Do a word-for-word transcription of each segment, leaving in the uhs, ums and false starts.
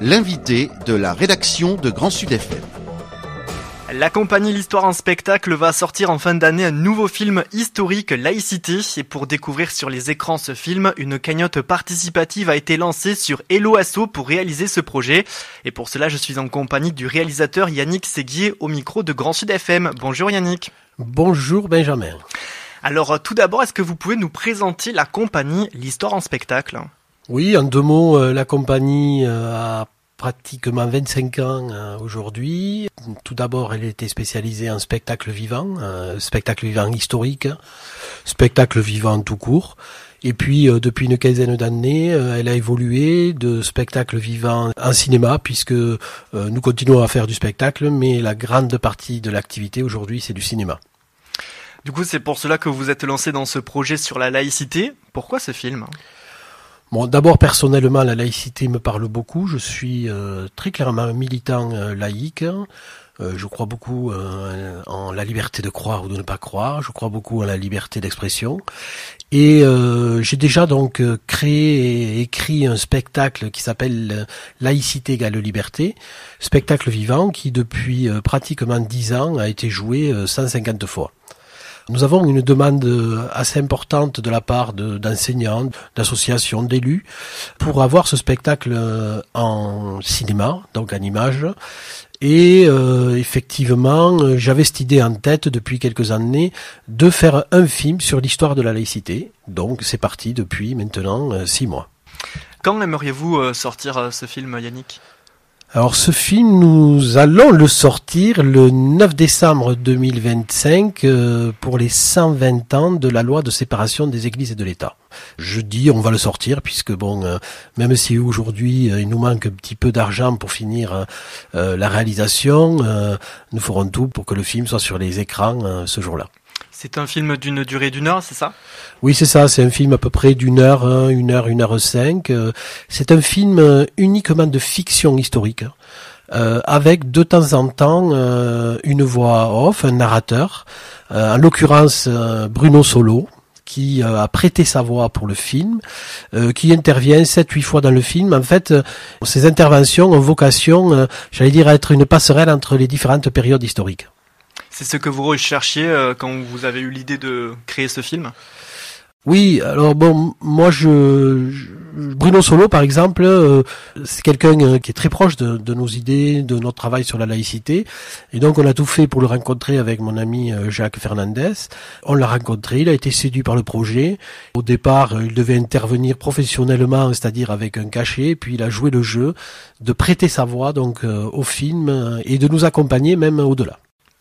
l'invité de la rédaction de Grand Sud F M. La compagnie L'Histoire en spectacle va sortir en fin d'année un nouveau film historique, Laïcité. Et pour découvrir sur les écrans ce film, une cagnotte participative a été lancée sur Hello Asso pour réaliser ce projet. Et pour cela, je suis en compagnie du réalisateur Yannick Séguier au micro de Grand Sud F M. Bonjour Yannick. Bonjour Benjamin. Alors tout d'abord, est-ce que vous pouvez nous présenter la compagnie L'Histoire en spectacle ? Oui, en deux mots, euh, la compagnie euh, a pratiquement vingt-cinq ans euh, aujourd'hui. Tout d'abord, elle était spécialisée en spectacle vivant, euh, spectacle vivant historique, spectacle vivant tout court. Et puis, euh, depuis une quinzaine d'années, euh, elle a évolué de spectacle vivant en cinéma, puisque euh, nous continuons à faire du spectacle, mais la grande partie de l'activité aujourd'hui, c'est du cinéma. Du coup, c'est pour cela que vous êtes lancé dans ce projet sur la laïcité. Pourquoi ce film ? Bon, d'abord, personnellement, la laïcité me parle beaucoup. Je suis euh, très clairement militant euh, laïque. Euh, je crois beaucoup euh, en la liberté de croire ou de ne pas croire. Je crois beaucoup en la liberté d'expression. Et euh, j'ai déjà donc euh, créé et écrit un spectacle qui s'appelle Laïcité égale liberté, spectacle vivant qui depuis euh, pratiquement dix ans a été joué euh, cent cinquante fois. Nous avons une demande assez importante de la part de, d'enseignants, d'associations, d'élus, pour avoir ce spectacle en cinéma, donc en images. Et euh, effectivement, j'avais cette idée en tête depuis quelques années de faire un film sur l'histoire de la laïcité. Donc c'est parti depuis maintenant euh, six mois. Quand aimeriez-vous sortir ce film, Yannick ? Alors ce film, nous allons le sortir le neuf décembre deux mille vingt-cinq euh, pour les cent vingt ans de la loi de séparation des églises et de l'État. Je dis on va le sortir puisque bon, euh, même si aujourd'hui euh, il nous manque un petit peu d'argent pour finir euh, la réalisation, euh, nous ferons tout pour que le film soit sur les écrans euh, ce jour-là. C'est un film d'une durée d'une heure, c'est ça ? Oui, c'est ça. C'est un film à peu près d'une heure, hein, une heure, une heure cinq. C'est un film uniquement de fiction historique, euh, avec de temps en temps euh, une voix off, un narrateur. Euh, en l'occurrence, euh, Bruno Solo, qui euh, a prêté sa voix pour le film, euh, qui intervient sept huit fois dans le film. En fait, euh, ces interventions ont vocation, euh, j'allais dire, à être une passerelle entre les différentes périodes historiques. C'est ce que vous recherchiez euh, quand vous avez eu l'idée de créer ce film ? Oui, alors bon, moi je, je Bruno Solo par exemple, euh, c'est quelqu'un euh, qui est très proche de, de nos idées, de notre travail sur la laïcité, et donc on a tout fait pour le rencontrer avec mon ami euh, Jacques Fernandez. On l'a rencontré, il a été séduit par le projet. Au départ, euh, il devait intervenir professionnellement, c'est-à-dire avec un cachet, puis il a joué le jeu de prêter sa voix donc euh, au film euh, et de nous accompagner même au-delà.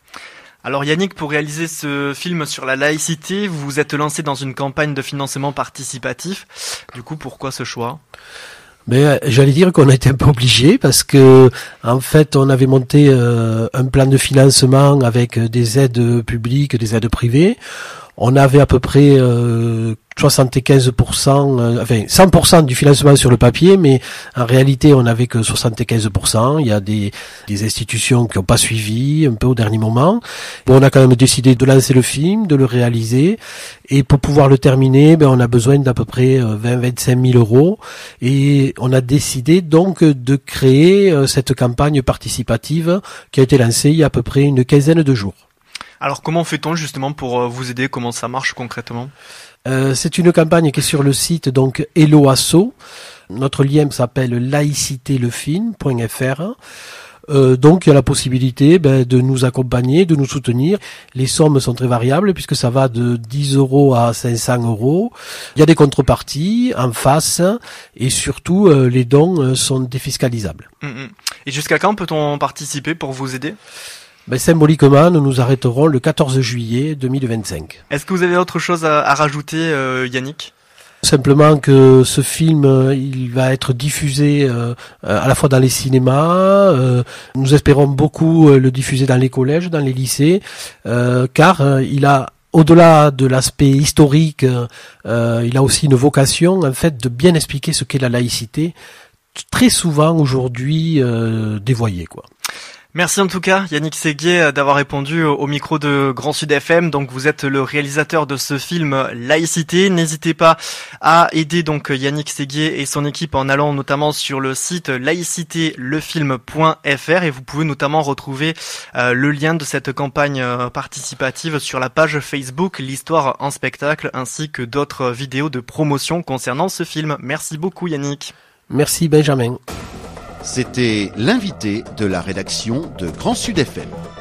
Alors Yannick, pour réaliser ce film sur la laïcité, vous vous êtes lancé dans une campagne de financement participatif. Du coup, pourquoi ce choix ? Mais j'allais dire qu'on a été un peu obligé parce que en fait on avait monté euh, un plan de financement avec des aides publiques, des aides privées. On avait à peu près euh, soixante-quinze pour cent, euh, enfin cent pour cent du financement sur le papier, mais en réalité on n'avait que soixante-quinze pour cent. Il y a des, des institutions qui n'ont pas suivi un peu au dernier moment. Bon, on a quand même décidé de lancer le film, de le réaliser, et pour pouvoir le terminer, ben on a besoin d'à peu près vingt à vingt-cinq mille euros, et on a décidé donc de créer cette campagne participative qui a été lancée il y a à peu près une quinzaine de jours. Alors comment fait-on justement pour vous aider ? Comment ça marche concrètement ? euh, C'est une campagne qui est sur le site donc Hello Asso. Notre lien s'appelle laïcité le film point f r. Euh, donc il y a la possibilité ben, de nous accompagner, de nous soutenir. Les sommes sont très variables puisque ça va de dix euros à cinq cents euros. Il y a des contreparties en face et surtout euh, les dons sont défiscalisables. Et jusqu'à quand peut-on participer pour vous aider ? Ben, symboliquement, nous nous arrêterons le quatorze juillet deux mille vingt-cinq. Est-ce que vous avez autre chose à, à rajouter, euh, Yannick ? Simplement que ce film, il va être diffusé euh, à la fois dans les cinémas, euh, nous espérons beaucoup le diffuser dans les collèges, dans les lycées, euh, car euh, il a, au-delà de l'aspect historique, euh, il a aussi une vocation, en fait, de bien expliquer ce qu'est la laïcité, très souvent aujourd'hui euh, dévoyée, quoi. Merci en tout cas Yannick Séguier d'avoir répondu au micro de Grand Sud F M. Donc vous êtes le réalisateur de ce film Laïcité. N'hésitez pas à aider donc Yannick Séguier et son équipe en allant notamment sur le site laïcité le film point f r et vous pouvez notamment retrouver euh, le lien de cette campagne euh, participative sur la page Facebook L'Histoire en spectacle ainsi que d'autres vidéos de promotion concernant ce film. Merci beaucoup Yannick. Merci Benjamin. C'était l'invité de la rédaction de Grand Sud F M.